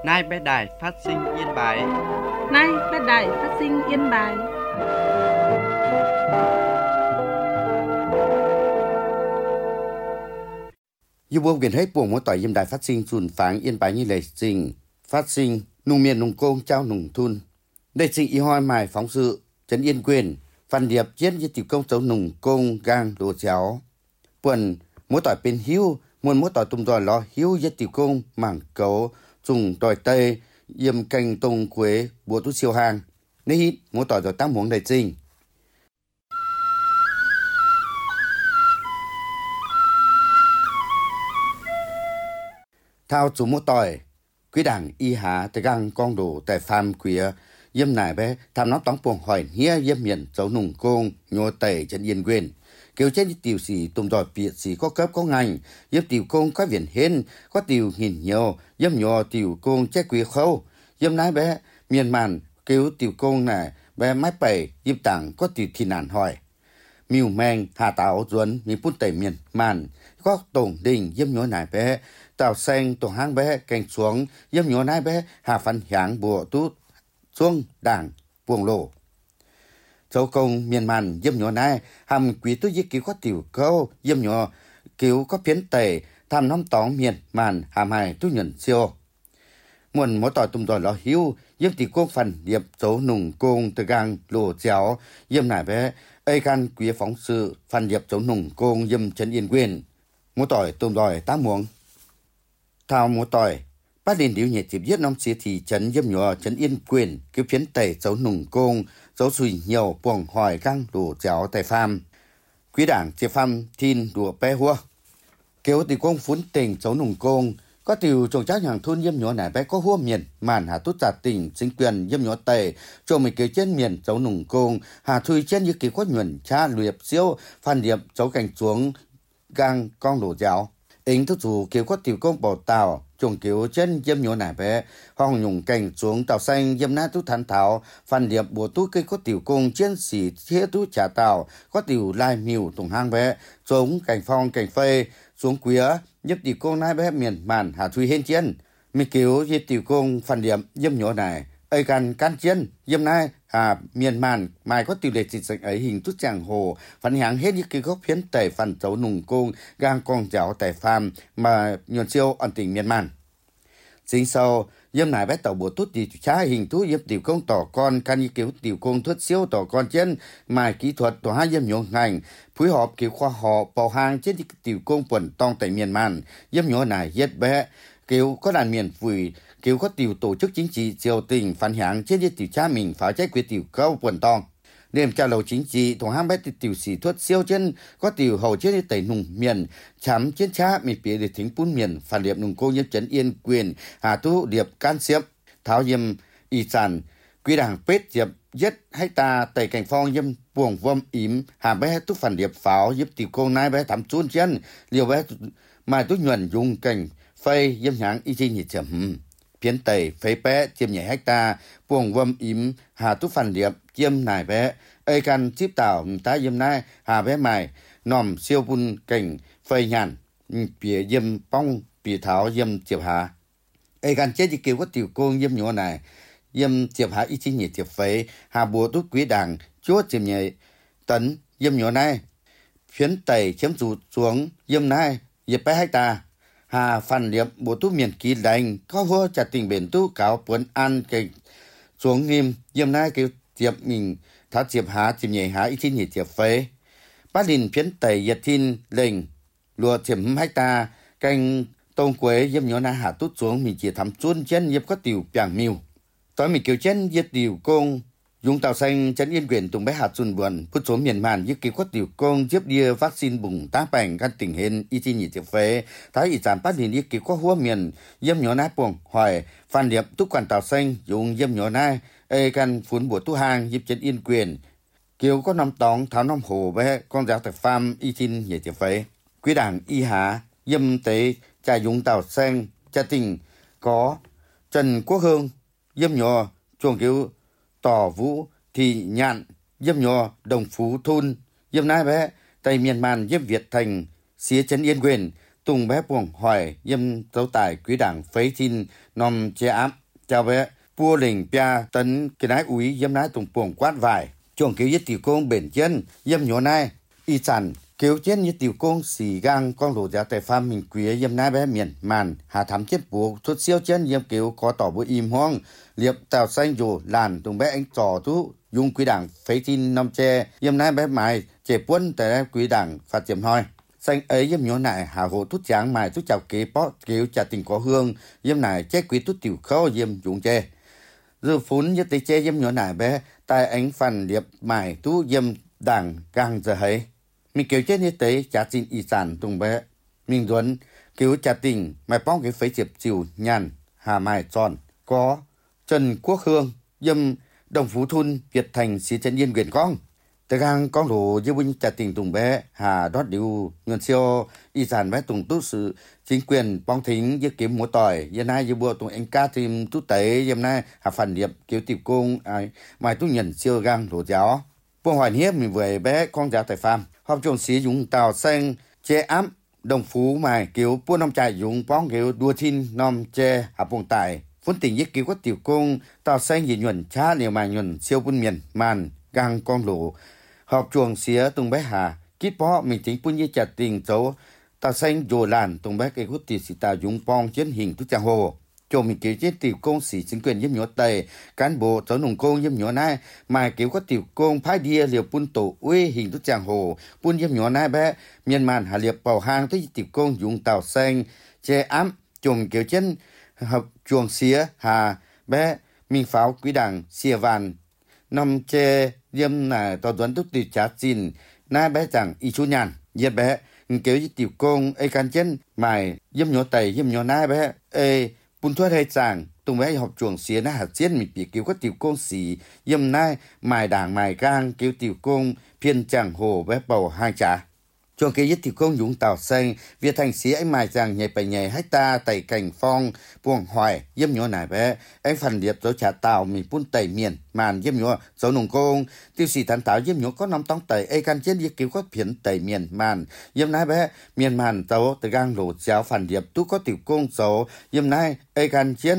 Nay bé đài phát sinh Yên Bái. Nay bé đài phát sinh Yên Bái. Yêu buông biển hết buông mỗi tỏi Yên đài phát sinh dùn pháng Yên Bái như lệ trình phát sinh nùng miền nùng công trao nùng thun. Đây trình y hoi mài phóng sự trấn Yên quyền phan điệp chiến với tiểu công cháu nùng công gang đồ chéo. Quần mỗi tỏi bên hiu muôn mỗi tỏi tung đòi lo hiu với tiểu công mảng cấu dùng đòi tây yêm canh tông quế bùa tú siêu hàng. Nếu hít mỗi tỏi rồi tăng muốn đầy trình. Thao chủ mỗi tỏi quý đảng y há tại gang con đồ tại pham quía yêm nải bé tham nó tóng buồng hỏi hía yêm miền cháu nùng công nhô tẩy chân Yên quyền kêu trên tiểu sĩ tùm đòi việt sĩ có cấp có ngành yêm tiểu công có viền hên có tiểu nghìn nhiều yêm nhỏ tiểu công che quý khâu yêm nái bé miền màn kêu tiểu công này bé mái bày yêm tảng có tiểu thì nản hỏi miu meng hà táo duẩn mi pun tẩy miền màn có tổng đình yêm nhỏ nải bé tàu xanh tổ hang bé cành xuống yêm nhỏ nái bé hà phản hạng bùa tút xuống đảng buồng lộ châu công miền màn yếm nhỏ này hàm quý tôi giết cứu có tiểu câu yếm nhỏ cứu có phiến tẩy tham nóng tóng miền màn hàm hài tôi nhận siêu muôn mỗi tỏi tùm đòi lo hiu yếm tỷ công phần điệp châu nùng công từ gang lộ chéo yếm nải bé ai can quý phóng sự phần điệp châu nùng công yếm trấn Yên quyền mỗi tỏi tùm đòi tá muống thao mỗi tỏi bác liền điều nhiệt tiếp giết năm xưa thì trấn yếm nhỏ trấn Yên quyền cứu phiến tẩy châu nùng công dấu sùi nhiều buồng hỏi căng đủ chéo tại pham quý đảng chia pham thiên đùa bé hua kéo từ công phún tình dấu nùng công có tiểu trồng chắc hàng thôn yếm nhỏ này bé có hua miền màn hà tút trả tỉnh chính quyền yếm nhỏ tề cho mình kéo trên miền dấu nùng công hà thui trên như kéo có nhuận cha luyện siêu phan điệp dấu cảnh xuống gang con đủ chéo ính thức dù kéo có tiểu công bảo tàu trồng kiểu chân yếm nhỏ nải bé hong nhung cảnh xuống tàu xanh yếm nát tú thán thảo phan điệp bùa tú cây có tiểu công chiến sĩ thiết tú trả tàu có tiểu lai miu tùng hang bé xuống cảnh phong cảnh phê xuống quía yếm tiểu công nái bé miền màn hà thui hên chiến mi kiểu yếm tiểu công phan điệp yếm nhỏ nải ai can can chiến yếm nái hà miền màn mai có tiểu lệ dịch sạch ấy hình tú chàng hồ phản hạng hết những cái gốc phiến tẩy phản cháu nùng công gang con cháu tẩy phàm mà nhuận siêu ẩn tỉnh miền màn chính sau yếm nải bé tàu bộ tốt thì trái hình thú yếm tiểu công tỏ con can như kiểu tiểu công thuyết siêu tỏ con trên mài kỹ thuật tỏ hai yếm nhỏ ngành phối hợp kiểu khoa học bảo hàng trên tiểu công quần tòng tại miền màn yếm nhỏ này yết bé kiểu có đàn miền phủi kiểu có tiểu tổ chức chính trị triều tình phản hạng trên tiểu cha mình phá trái quyết tiểu cao quần tòng đêm trả lầu chính trị thằng ham bé tiểu sĩ thuật siêu chân có tiểu hầu trên tẩy nùng miền chấm trên cha mình phía để thính pun miền phản điệp nùng cô nhiếp trấn Yên quyền hà tu điệp can xiếp tháo yêm y sản quy đảng pết diệp giết hecta tẩy cảnh phong yêm buồng vâm ím hà bé tu phản điệp pháo yếp tiểu cô nai bé thắm chun chân liều bé mai tu nhuận dùng cảnh phây yêm hạng y chi nhị chậm phiến tẩy phế bé chiêm nhảy hecta buồng vâm ím hà tu phản điệp chiêm nải bé ai can chip tảo tá yêm nai hà bé mài nòm siêu bun cảnh phơi nhàn bìa yêm pong bìa tháo yêm chiệp hà ai can chết thì kêu có tiểu công yêm nhỏ này yêm chiệp hà ít chi nhị chiệp phế hà bùa tút quý đảng chúa chiêm nhảy tấn yêm nhỏ này phiến tẩy chiếm rụt xuống yêm nai yếp bé hecta hà phản điệp bùa tút miền kỳ đành có hô chặt tình bền tu cáo buồn ăn cảnh xuống nghiêm yêm nai kêu tiệp mình tháo tiệp há tiệp nhảy há ít thiên nhị tiệp phế bát đình phiến tẩy yết thiên lệnh lùa tiệp hecta canh tông quế yếm nhỏ na hạ tút xuống mình chỉ thắm chuôn chân yếp có tiểu bảng miu tối mình kêu chân yết tiểu công dùng tàu xanh trấn Yên quyền tùng bé hạt xuân buồn phút số miền màn yếp kêu có tiểu công yếp đia vaccine bùng tá bành căn tỉnh hên ít thiên nhị tiệp phế thái ý giảm bát đình yếp kêu có hua miền yếm nhỏ na buồng hỏi phan điệp túc quản tàu xanh dùng yếm nhỏ na ai can phun bùa tu hàng yếp trấn Yên quyền kiều có năm tóng tháo năm hồ bé con giáo tại farm y tin nhảy tiệp phế quý đảng y há yêm tế trà dùng tàu xanh trà tình có Trần Quốc Hương yêm nhỏ chuồng kiều tỏ vũ thị nhạn yêm nhỏ đồng phú thôn yêm nai bé tây miền màn yêm Việt thành xía trấn Yên quyền tung bé buông hỏi yếm dấu tài quý đảng phế tin nòm chế ám chào bé bua lình pia tấn cái nái úy yếm nái tung buông quát vải chuồng cứu yết tiểu công bền chân yếm nhỏ nai y sản cứu chết như tiểu công xì gang con lỗ giá tài pha mình quý yếm nái bé miền màn hà thắm chết bùa xuất siêu chân yếm cứu có tỏ bùa im hoang liệp tàu xanh dù làn tung bé anh trò tú dùng quý đảng phế tin nòm che yếm nái bé mài chế quân tại quý đảng phát triển hoi xanh ấy yếm nhỏ nại hà hồ tút tráng mài tút chào kế bó cứu trả tình có hương yếm nại chế quý tút tiểu khâu yếm dùng che dư phún nhất tế chế yếm nhỏ nại bé tai ánh phần liệp mài tú yếm đảng càng giờ hay mình kiểu chết như tế trả tin y sản tung bé mình duẩn cứu trả tình mài bóng cái phế diệp chiều nhàn hà mài tròn có Trần Quốc Hương yếm Đồng Phú Thun Việt Thành xí chân yên quyền con tại gang con đồ như binh trả tình tùng bé hà đót điều nhuận siêu y sản bé tùng tốt sự chính quyền bong thính như kiếm múa tỏi giờ nay như bùa tùng anh ca tìm tốt tế giờ nay hà phản điệp kiểu tiệp cung mai tốt nhận siêu gang đồ giáo buông hỏi hiếp mình về bé con giáo tại farm họp trộn xí dùng tàu xanh chế ám Đồng Phú mài kiểu buôn nông trại dùng bóng kiểu đua thiên nòm che hà buông tài vốn tình nhất kiểu có tiểu cung tàu xanh gì nhuận cha liều mà nhuận siêu buôn miền màn gang con lỗ họp chuồng xía tung bé hà kít bó mình chính punya chặt tình dấu ta xanh dồ làn tung bé cái hút tiền sĩ ta dùng bong chiến hình thức trang hồ cho mình kiểu chết tiểu công sĩ chính quyền giúp nhỏ tây cán bộ cháu nông công giúp nhỏ nai mà kiểu có tiểu công phái đia liều pun tổ uy hình thức trang hồ pun giúp nhỏ nai bé miền màn hà liệp bảo hàng tới tiểu công dùng tàu xanh che ám chồng kiểu chân họp chuồng xía hà bé mình pháo quý đảng xìa vàn nằm che yếm là tao dẫn tốt từ trả xin na bé rằng y chú nhàn yếm bé kiểu như tiểu công ai can chân mài yếm nhỏ tẩy yếm nhỏ na bé ai bún thuốc hay chẳng tụi bé học chuồng xía na hạt xiên mình bị kiểu có tiểu công xì yếm na mài đảng mài gang kiểu tiểu công phiên chẳng hồ bé bầu hai trả chuồng kia tiểu công dùng tàu xanh Việt Thành xí anh mài rằng nhảy bảy nhảy hecta tẩy cảnh phong buồng hoài yếm nhỏ nải bé anh phần điệp dấu trả tàu mình bún tẩy miền màn yếm nhỏ dấu nồng công tiêu sĩ thán táo yếm nhỏ có năm tông tẩy ai can chết yếm kiểu có phiến tẩy miền màn yếm nải bé miền màn dấu từ gang lỗ giáo phần điệp tú có tiểu công dấu yếm nải ai can chết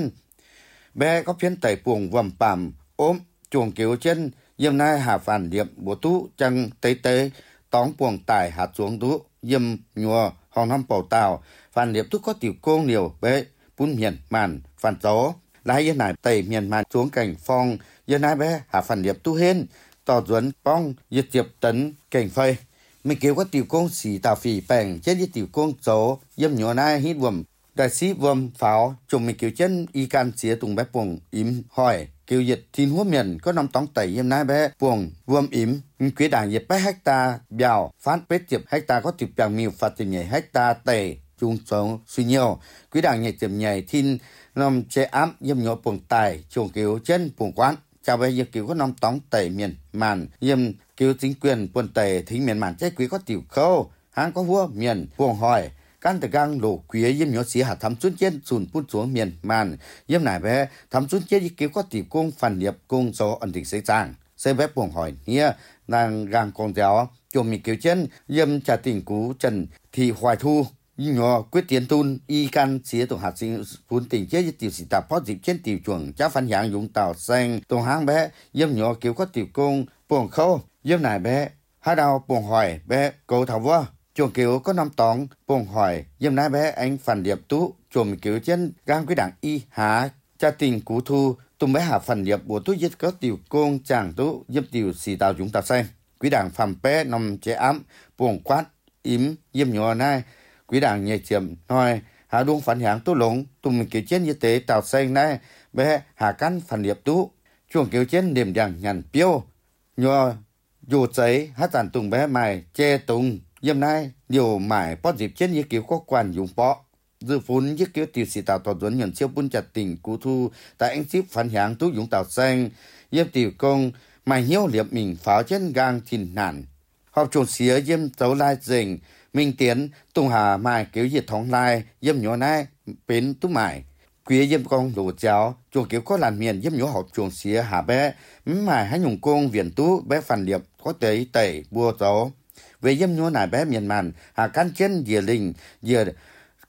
bé có phiến tẩy buồng vầm pàm ốm chuồng kiểu chân yếm nải hà phần điệp bộ tú chẳng tế tế tóm buồng tải hạt xuống tú yếm nhua hòn năm bầu tàu phản điệp tú có tiểu công nhiều bé bún miền màn phản gió lái yên nải tẩy miền màn xuống cảnh phong yên nải bé hạ phản điệp tú hên tỏ duẩn bong yết diệp tấn cảnh phây mình kêu có tiểu công xì tàu phì bèng trên như tiểu công gió yếm nhua nai hít vầm đại sĩ vầm pháo chồng mình kêu chân y can xía tung bé buồng im hỏi kêu nhiệt thiên húa miền có năm tóng tẩy yếm nai bé buồng vầm im quý đảng nhiệt bé hecta bèo phát bết tiệp hecta có tiệp bèo miêu phát tiệp nhảy hecta tẩy chung sống suy nhiều quý đảng nhảy tiệp nhảy thiên nằm chế ám yếm nhỏ buồng tài chuồng kêu chân buồng quán chào bé yếm kêu có năm tóng tẩy miền màn yếm kêu chính quyền buồn tẩy thính miền màn chế quý có tiểu khâu hang có vua miền buồng hỏi can từ gang lỗ quý yếm nhỏ xí hạt thắm xuống trên sùn phun xuống miền màn yếm nải bé thắm xuống trên kêu có tiểu cung phản điệp cung số ẩn định xây trang xây bé buồng hỏi nia nàng gang con giáo chồng mình kêu chân yếm trả tình cú Trần Thị Hoài Thu nhỏ quyết tiến tun y can xía tổng hạt sinh phun tình chế tiểu sĩ tạp phó dịp trên tiểu chuồng cháu phản dạng dùng tàu xanh tổng hang bé yếm nhỏ kiểu có tiểu công buồng khâu yếm nải bé hai đầu buồng hỏi bé cầu thảo vua chuồng kiểu có năm tóng buồng hỏi yếm nải bé anh phản điệp tú chồng mình kiểu chân gang quyết đảng y há cha tình cú thu tùng bé hạ phản điệp bộ tú giết có tiểu công chàng tú yếm tiểu sĩ tàu dùng tàu xanh quý đảng phàm bé nằm chế ám buồng quát im yếm nhỏ nai quý đảng nhảy chiếm nói hạ đuông phản hạng tú lũng tùng mình kiểu trên như tế tàu xanh này bé hạ căn phản điệp tú chuồng kiểu trên điểm đảng nhằn piêu nhỏ dù giấy hát tàn tùng bé mài che tùng yếm nai điều mải bó dịp trên như kiểu có quan dùng bó dư phun như kiểu tiểu sĩ tàu tàu duẩn nhận siêu bún chặt tình cú thu tại anh ship phản hạng tú dùng tàu xanh yếm tiểu công mài hiếu liệp mình pháo trên gang thìn nản họp trồn xía yếm dấu lai dình Minh Tiến tung hà mài kiểu diệt thống lai yếm nhỏ nai bến tú mải quý yếm con lỗ giáo chuồng kiểu có làn miền yếm nhỏ họp chuồng xía hà bé mài hai nhung công viền tú bé phản điệp có tế tẩy bua gió về yếm nhỏ nải bé miền màn hà can chân dìa linh dìa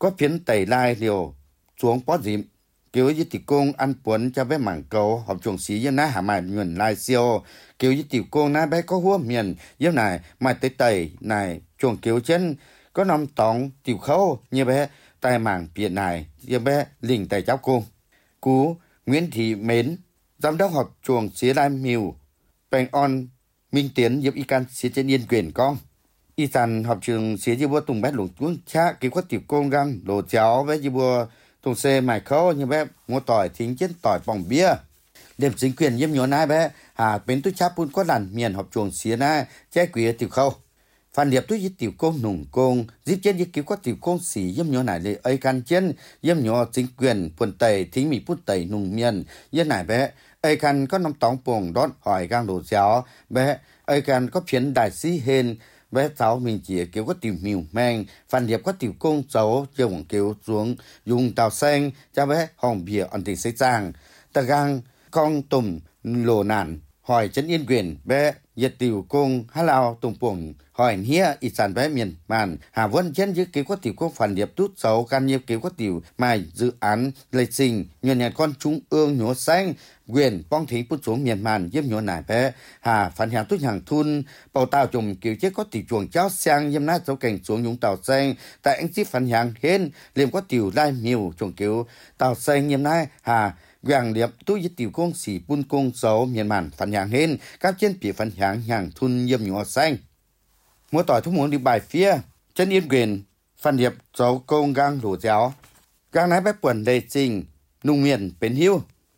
có phiến tẩy lai liều xuống bó dìm kiểu như tiểu công ăn cuốn cho bé mảng cầu học chuồng xí như ná hà mài nhuần lai siêu kiểu như tiểu công ná bé có hua miền như này mài tẩy tẩy này chuồng kiểu chân có năm tòng tiểu khâu như bé tai mảng biển này như bé lình tẩy cháu cung cú Nguyễn Thị Mến giám đốc học chuồng xí lai miều bèn on Minh Tiến giúp y can xí chân yên quyền con y sàn học trường xí như bua tùng bé lủng tuông cha kiểu có tiểu công găng đồ cháu bé như bua tùng xe mài khâu như bé mua tỏi thính chết tỏi bỏng bia điểm chính quyền nhiễm nhớ nai bé bến tu cháp pun có làn miền học chuồng xía nai che quỷ tiểu khâu phản điệp tu tiểu công nùng công giúp trên như cứu có tiểu công xỉ nhiễm nhớ nai để ấy can chân nhiễm nhớ chính quyền quần tây thính mỹ put tây nùng miền nhiễm nai bé ấy can có năm tóng bồng đón hỏi gang đồ giáo bé ấy can có phiến đại sĩ hên bé cháu mình chỉ kiểu có tiểu miêu mang phản điệp có tiểu công cháu chưa quảng kiểu xuống dùng tàu xanh cho bé hồng bìa ẩn tình xây trang ta gang con tùm lồ nản hỏi chân yên quyền bé nhiệt tiểu công hà lao tùng bổng hỏi hía ít sản bé miền màn hà vân chân như kiểu có tiểu công phản điệp tút cháu can nhiều kiểu có tiểu mài dự án lịch trình nhận nhận con trung ương nhổ xanh quyền bong thí bút xuống miền màn giúp nhổ nải bé hà phản hàng tút hàng thun bầu tàu chùm kiểu chết có tiểu chuồng cháo sang yếm nát dấu cảnh xuống nhúng tàu xanh tại anh ship phản hàng hên liềm có tiểu lai miêu chuồng kiểu tàu xanh yếm nát hà vàng điệp tu với tiểu công sĩ bun công xấu miền màn phản hàng hên các trên bị phản hàng thun yếm nhổ xanh mua tỏi thuốc muốn đi bài phía chân yên quyền phản điệp dấu công gang lũ giáo gang nái bé quần đầy trình nung miền bến hiu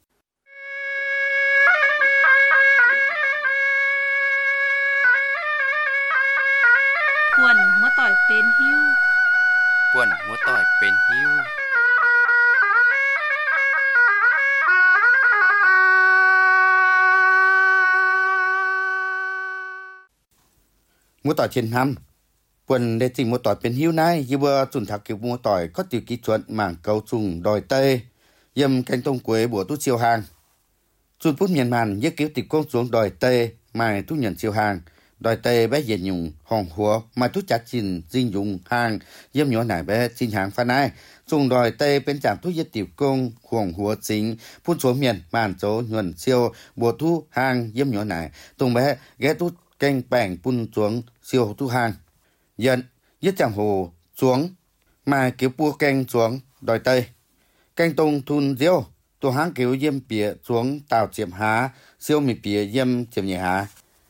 quần mua tỏi bên hiu Quần múa tỏi bến hiu mua tỏi trên năm quần để trình mua tỏi bên hiu này như vừa chuẩn thạc kiểu mua tỏi có tiêu kỹ thuật mảng cầu trùng đòi tây yếm canh tông quế bùa tu siêu hàng chuẩn phút miền màn như kiểu tịch công xuống đòi tây mài tu nhận siêu hàng đòi tây bé dệt nhung hòn hùa mà tu chặt chìn dinh dùng hàng yếm nhỏ nải bé xin hàng phan ai dùng đòi tây bên trạm tu yết tiểu công hòn hùa chính phun xuống miền màn số nhuận siêu bùa tu hàng yếm nhỏ nải tung bé ghé tu canh bảng phun xuống siêu tu hàng nhận yết chẳng hồ xuống mà kiểu bua canh xuống đòi tây canh tông thun diêu tu hàng kiểu yếm bìa xuống tàu chiếm há siêu mì bìa yếm chiếm nhẹ há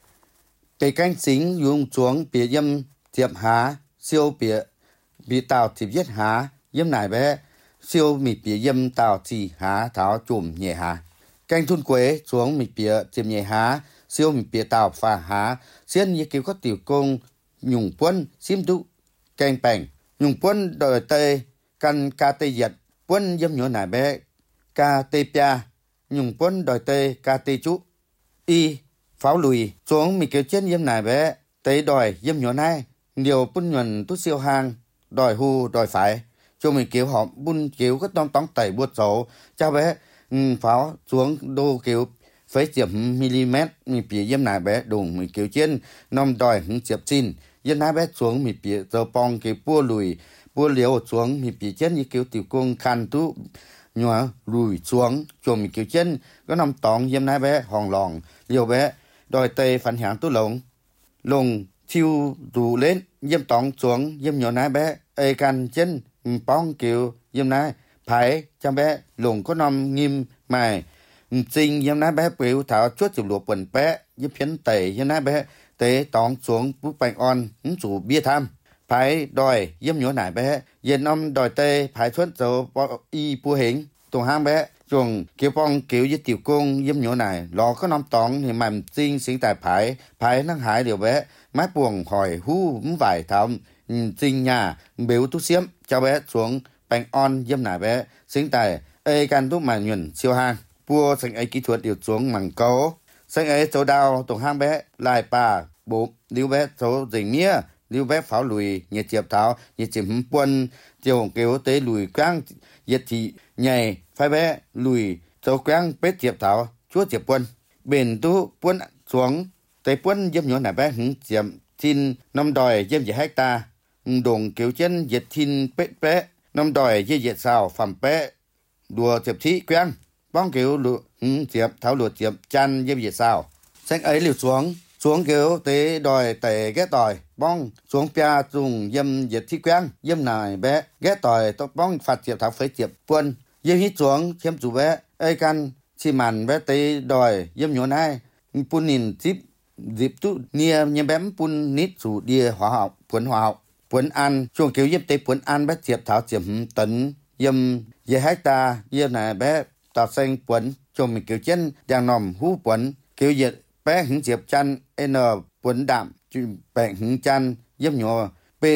cây canh xính dùng xuống bìa yếm chiếm há siêu bìa bị tàu chiếm giết há yếm nải bé siêu mì bìa yếm tàu chỉ há tháo chùm nhẹ há canh thun quế xuống mì bìa chiếm nhẹ há siêu mì bìa tàu phà há xiên như kiểu có tiểu công nhung quân xiêm tu canh bảng nhung quân đòi tây căn ca tây giật quân yếm nhỏ nải bé ca tây pia nhung quân đòi tây ca tây chú y pháo lùi xuống mì kiểu chân yếm nải bé tây đòi yếm nhỏ nai điều bún nhuần tu siêu hàng đòi hu đòi phải cho mì kiểu họ bún kiểu có tông tông tẩy buốt dấu cho bé pháo xuống đô kiểu phế chiếm mm mì bìa yếm nải bé đùng mì kiểu chân nông đòi hứng chiếm xin yếm nải bé xuống mì bìa dầu bong kiểu bua lùi bua liều xuống mì bìa chân như kiểu tiểu công khăn tu nhòa lùi xuống chùm mì kiểu chân có nằm tòng yếm nải bé hòn lòn liều bé đòi tây phản hàng tu lồng thiêu rủ lên yếm tòng xuống yếm nhỏ nải bé ê can chân bong kiểu yếm nải phải cho bé lồng có nằm nghiêm mài trình yếm nải bé biểu thảo chuốt chụp lụa quần bé yếm phiến tẩy yếm nải bé tế tòng xuống bút bánh on rủ bia tham phải đòi yếm nhỏ nải bé yên ông đòi tây phải xuất dấu y bùa hình tùng hang bé chuồng kiểu bong kiểu với tiểu công yếm nhỏ nải lò có năm tòng thì mầm trình sinh tại phải năng hại điều bé mái buồng hỏi hu vải thầm trình nhà biểu tu xiêm cho bé xuống bánh on yếm nải bé sinh tại ê can tu mà nhuần siêu hang bùa sinh ấy kỹ thuật điều xuống mảng câu sinh ấy số đào tùng hang bé lại bà bố lưu bé số dình mía lưu bé pháo lùi nhiệt chiệp tháo nhiệt chiệp quân chiều kiểu tế lùi quang nhiệt thị nhảy phái bé lùi số quang bết chiệp tháo chúa chiệp quân bền tu quân xuống tế quân yếm nhỏ nải bé hứng chiệp xin năm đòi yếm gì hecta đồng kiểu chân nhiệt thiên bết bé năm đòi dây dệt sao phẩm bé đùa tiệp thị quen bong kiểu lụa tiệp tháo lụa tiệp chăn dây dệt sao xanh ấy liều xuống kiểu tế đòi tệ ghé tỏi bong xuống pia dùng dâm dệt thị quen dâm này bé ghé tỏi tóc bong phạt tiệp tháo phế tiệp quân dây hít xuống chiếm chủ bé ấy căn chỉ màn bé tế đòi dâm nhốn ai pun nhìn dịp tu nia nhém bém pun nít chủ địa hóa học quấn ăn chuồng kiểu dâm tế quấn ăn bé tiệp tháo tiệp tấn dâm dây hecta dâm này bé tạo xanh quấn cho mình kiểu chân đang nòm hú quấn kiểu dệt bé hứng diệp chăn n quấn đạm bệnh hứng chăn dâm nhỏ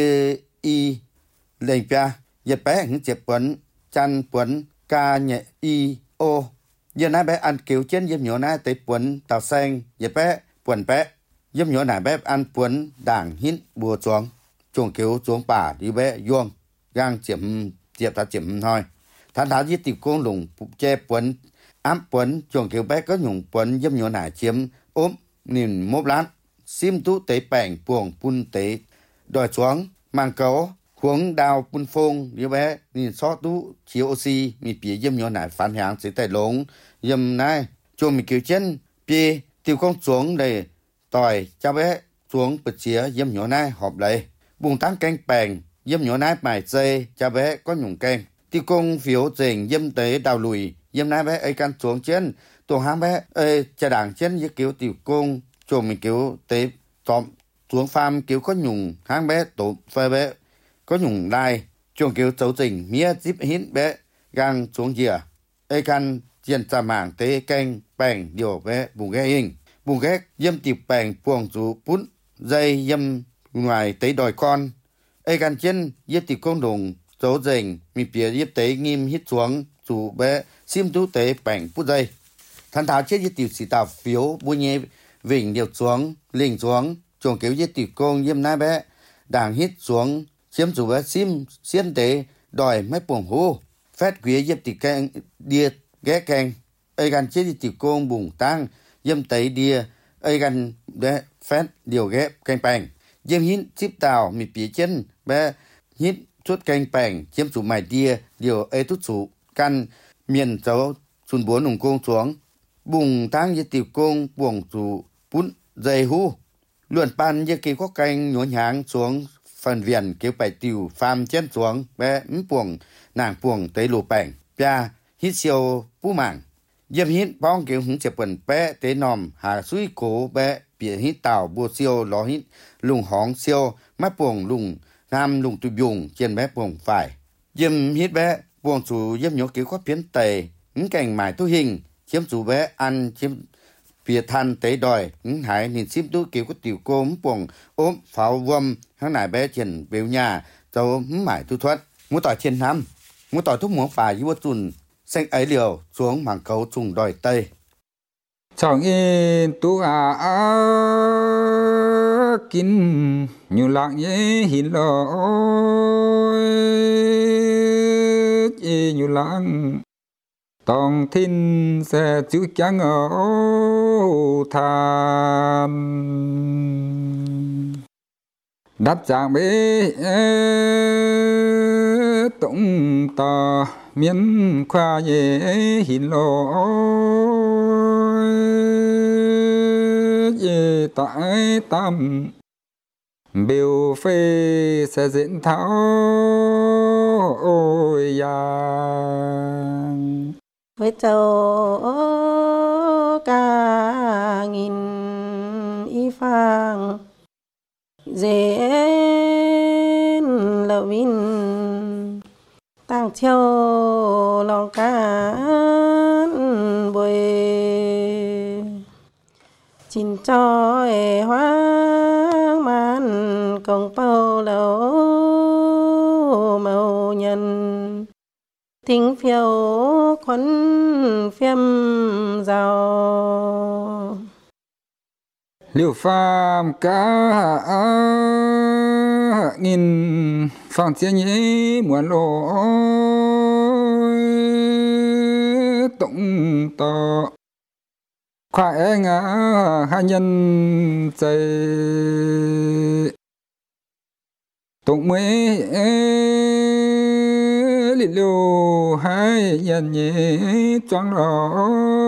pi lên pia dệt bé hứng diệp quấn chăn quấn ca nhẹ i o giờ nãy bé ăn kiểu chân dâm nhỏ nãy tới quấn tạo xanh dệt bé quấn bé dâm nhỏ nãy bé ăn quấn đảng hít bùa xuống chuồng kiểu xuống bà đi bé vuông gang diệp ta chiếm thôi thán tháo với tiểu côn lùng che quấn ám quấn chuồng kiểu bé có nhung quấn dâm nhỏ nãy chiếm ốm nhìn mốp lát sim tú tế bẻng buồng pun tế đòi xuống mang cấu huống đào pun phông đứa bé nhìn xót tú chiếu oxy mi phía dâm nhỏ nãy phản hàng sẽ tay lống dâm này cho mi kiểu chân bia tiêu con xuống để tỏi cho bé xuống bật chía dâm nhỏ nãy họp lại buông tán canh bèng dâm nhỏ nãy mài dây cho bé có nhung canh tiêu con phiếu dền dâm tế đào lùi dâm nãy bé ấy căn xuống chân tổ hám bé ơi cha đảng chân với kiểu tiểu công cho mình kiểu tế tóm xuống farm kiểu có nhung háng bé tổ phê bé có nhung lai chuồng kiểu xấu tình mía zip hít bé gang xuống dìa ê căn diện ra mảng tế canh bèng điều bé bùng ghé dâm tiệp bèng buồng rú bún dây dâm ngoài tế đòi con ê căn chân với tiệp công đồng xấu dình mi phía giúp tế nghiêm hít xuống rú bé xiêm tú tế bèng phút dây thán tháo chết với tiểu sĩ tạo phiếu bùi nhé vỉnh điều xuống lình xuống chuồng kiểu với tiểu công dâm nai bé đảng hít xuống chiếm chủ bé xiêm tế đòi mấy buồng hô phép quý dâm tiểu canh đia ghé canh ây gan chết với tiểu công bùng tăng dâm tế đia ây gan bé phép điều ghép canh bành dâm hít chip tàu mì phía chân bé hít suốt canh bành chiếm chủ mài đia điều ê tút chủ căn miền dấu xuân búa nùng công xuống bùng tăng với tiểu công buồng chủ bún dây hú luận pan với kỳ có canh nhốn nháng xuống phần viền kiểu bài tiểu phàm chân xuống bé buồng nàng buồng tới lù bảnh pia hít siêu bú mảng dâm hít bong kiểu hứng chẹp quần bé tế nòm hà suy cố bé bịa hít tàu bùa siêu ló hít lùng hóng siêu mắt buồng lùng nam lùng tụi dùng trên bé buồng phải dâm hít bé buồng chủ dâm nhổ kiểu có phiến tề những cảnh mài tu hình chiếm chủ bé ăn chiếm phía than tế đòi những hải nhìn xím tu kiểu có tiểu cốm buồng ốm pháo vâm hàng nải bé trên béo nhà dấu mải tu thoát mua tỏi trên năm mua tỏi thuốc muống phải với tuần xanh ấy liều xuống mảng cấu trùng đòi tây chẳng yên tu kín nhiều lặng nhé hin lo nhiều lặng tòng thiên sẽ chữ chẳng ở than đáp trạng bế tổng tà miễn khoa dễ hin lo dễ tại tâm biểu phê sẽ diễn thảo ôi yang với châu ca nghìn y phang dễ lợ vin tăng theo lòng can bồi chín cho hoang man công bao lâu màu nhân tiếng phiêu khuẩn phiêm giàu liều phàm cả nghìn phẳng chia nhé muốn lộ tổng tọ khoai ngã hai nhânใจtổng mấy lì liu hai nhân nhẹ choang đó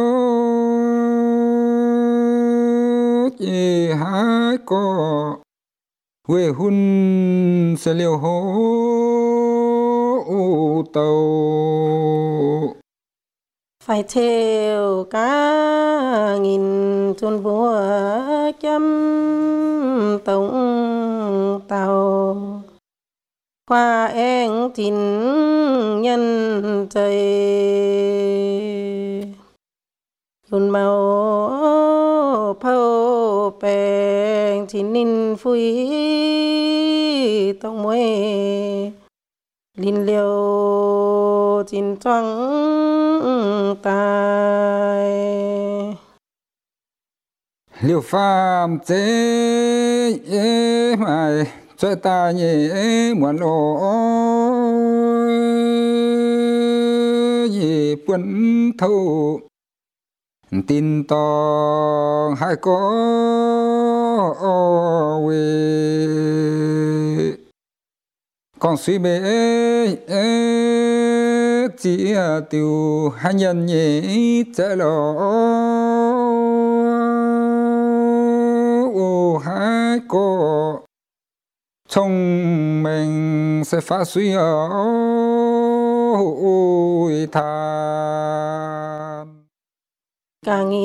chỉ hai có quê hun sẽ liều hố tàu phải theo cả nghìn tuần búa chấm tổng tàu qua em tin nhân trời yun màu phao bèn tin nín phui tông môi linh liêu tin choang tai liều phàm chế mày cho ta nhẹ muốn lo gì quân thâu tin to hai có về còn suy bề chỉ tiêu hai nhân nhẹ chạy lo hai có trong mình sẽ phá suy ở than cả nghìn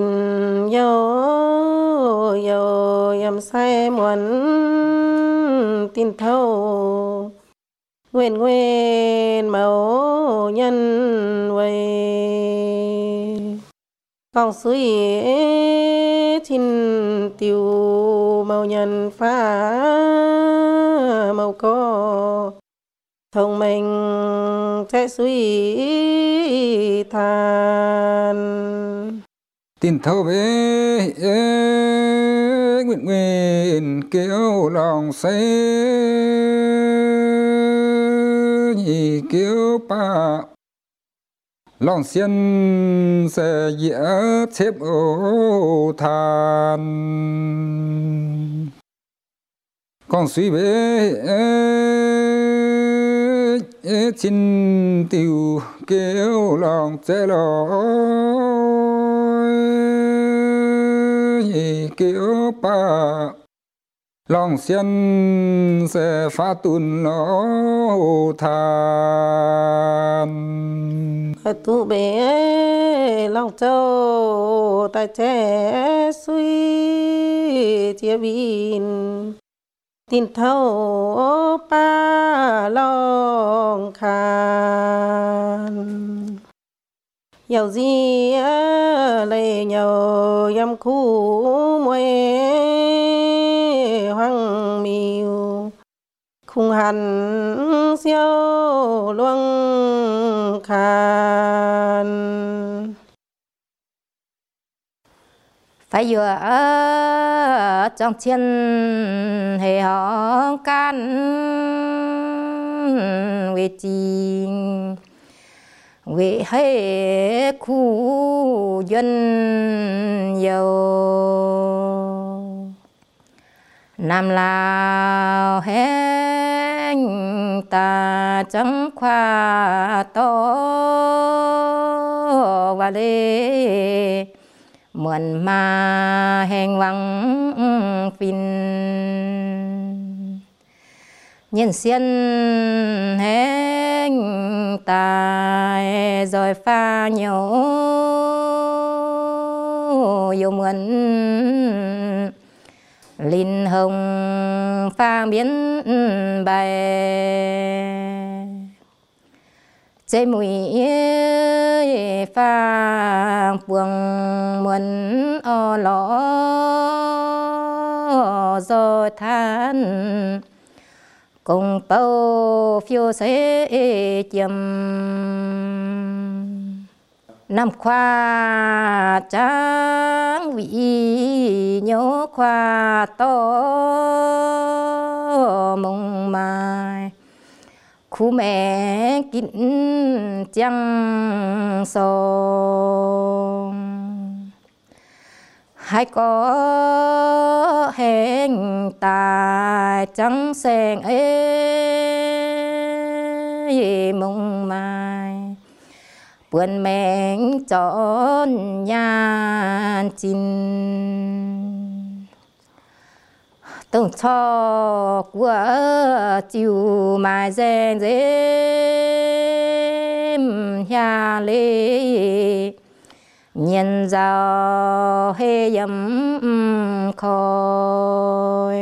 yêu yam sai muốn tin thâu nguyên mẫu nhân vậy con suy thiên tiêu màu nhân phá màu có thông minh sẽ suy than tin thâu về nguyện kêu lòng say nhị kêu pa lòng xiên sẽ dễ xếp ô than con suy về xin tiêu kêu lòng sẽ lo kêu pa lòng xiên sẽ phá tuôn lo than tu bé lòng châu ta trẻ suy chia bin tin thâu pa lòng khan giàu gì lấy nhau yam khu môi hoang miu khung hẳn siêu luông khan phải vừa ở trong thiên hệ họ can về trình về hệ khu dân giàu nam lao hẹn ta chẳng khoa to và lê mượn mà hẹn vắng phìn nhân xiên hẹn ta rồi pha nhau yêu mượn linh hồng pha biến bài chế mùi pha buông muôn o lõ do than cùng bao phiêu sẽ chiêm năm khoa tráng vị nhớ khoa to mong mai khu mẹ kín trăng sông hai có hẹn tài trắng sen mong mai buồn mẹn trọn nhàn chín từng cho của chiều mai rèn dêm nhà lê nhân giàu hê yếm khói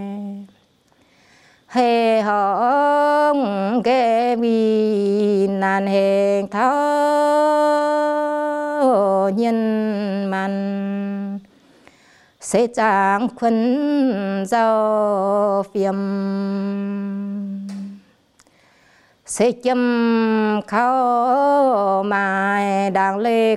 hê hong ghé vì nan hẹn thao nhân man sẽ chẳng khuân giàu phiền sẽ châm khao mai đang lê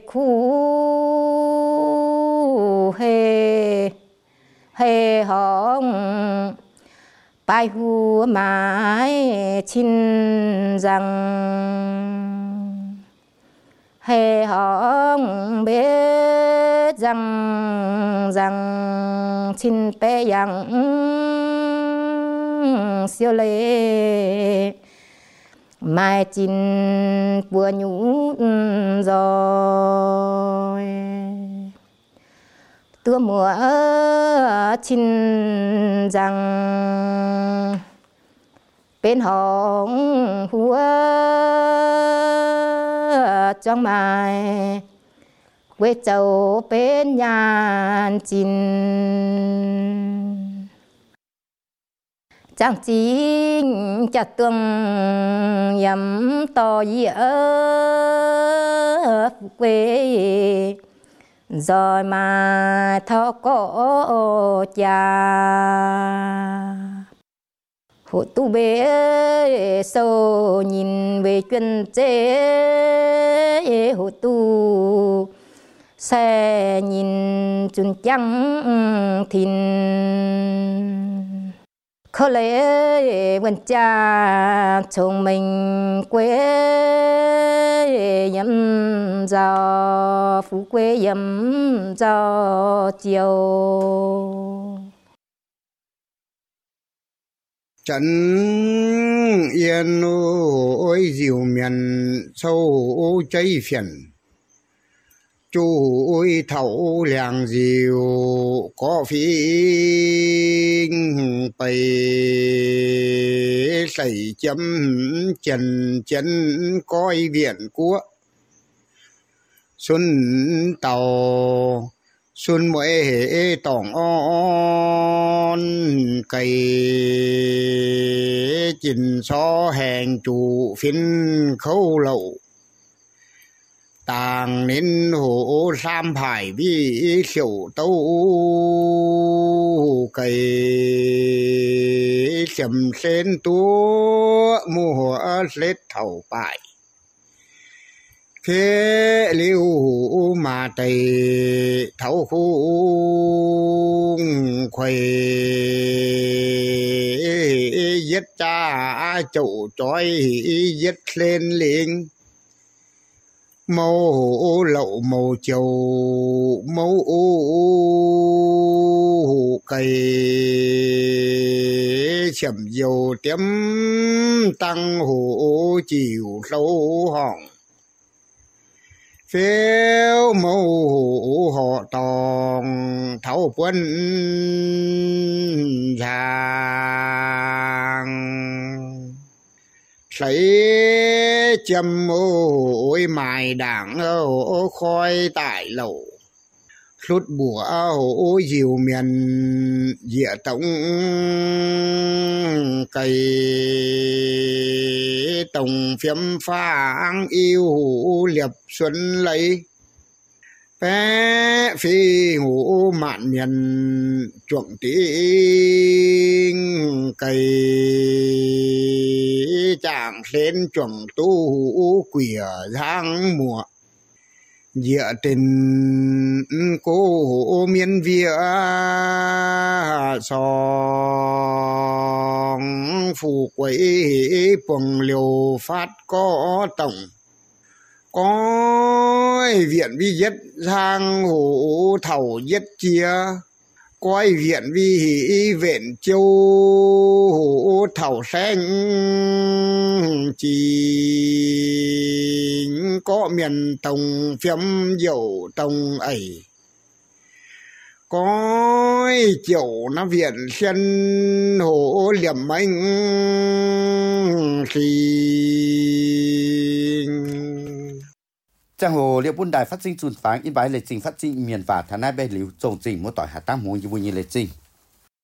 khu hê hê hong bài hu mãi chín rằng hê hong biết rằng chín bé yang siêu lệ mai chín bùa nhũ rồi tua mùa chín rằng bên hồng húa trong mai quê châu bên nhàn chín chẳng chính chặt tương yếm to dĩa quê rồi mà thọ có cha hộ tu bê sâu nhìn về chuyên chế hộ tu xe nhìn chun trắng thìn khó lẽ vườn cha chồng mình quê yếm gió phú quê yếm gió chiều trấn yên ôi diệu miền sâu cháy phiền chú ôi thấu làng diệu có phí bày xảy chấm chân chân coi viện của xuân tàu xuân mỗi tỏng on cây chỉnh so hèn chủ phiên khâu lậu tàng nên hồ sam phải vi siêu tâu cây sầm sen túa mùa lết thầu bài thế liêu mà tây thấu khu khuây giết cha chậu trói giết lên liền màu lậu màu trầu màu cây chầm dầu tiếm tăng hồ chiều sâu hỏng phiếu màu họ tòng thấu quân giang lấy châm ôi mài đảng ô khói tại lẩu lút bùa ôi diều miền địa tổng cây tổng phiếm phang yêu liệp xuân lấy bé phi ngủ mạn miền chuộng tiếng cây chàng lên chuộng tu quỷ giang mùa địa tình cô miên vía song phù quấy quần liều phát có tổng có viện vi nhất giang hồ thầu nhất chia coi viện vi hỷ viện châu thảo xanh chỉ có miền tông phiếm dầu tông ấy coi chiều nó viện sen hồ liềm anh thì trang hồ liệu buôn đài phát sinh chuồn pháng in bái lệ trình phát sinh miền và thà nai bè liu trồng trình mỗi tỏi hà tam hồ như vui như lệ trình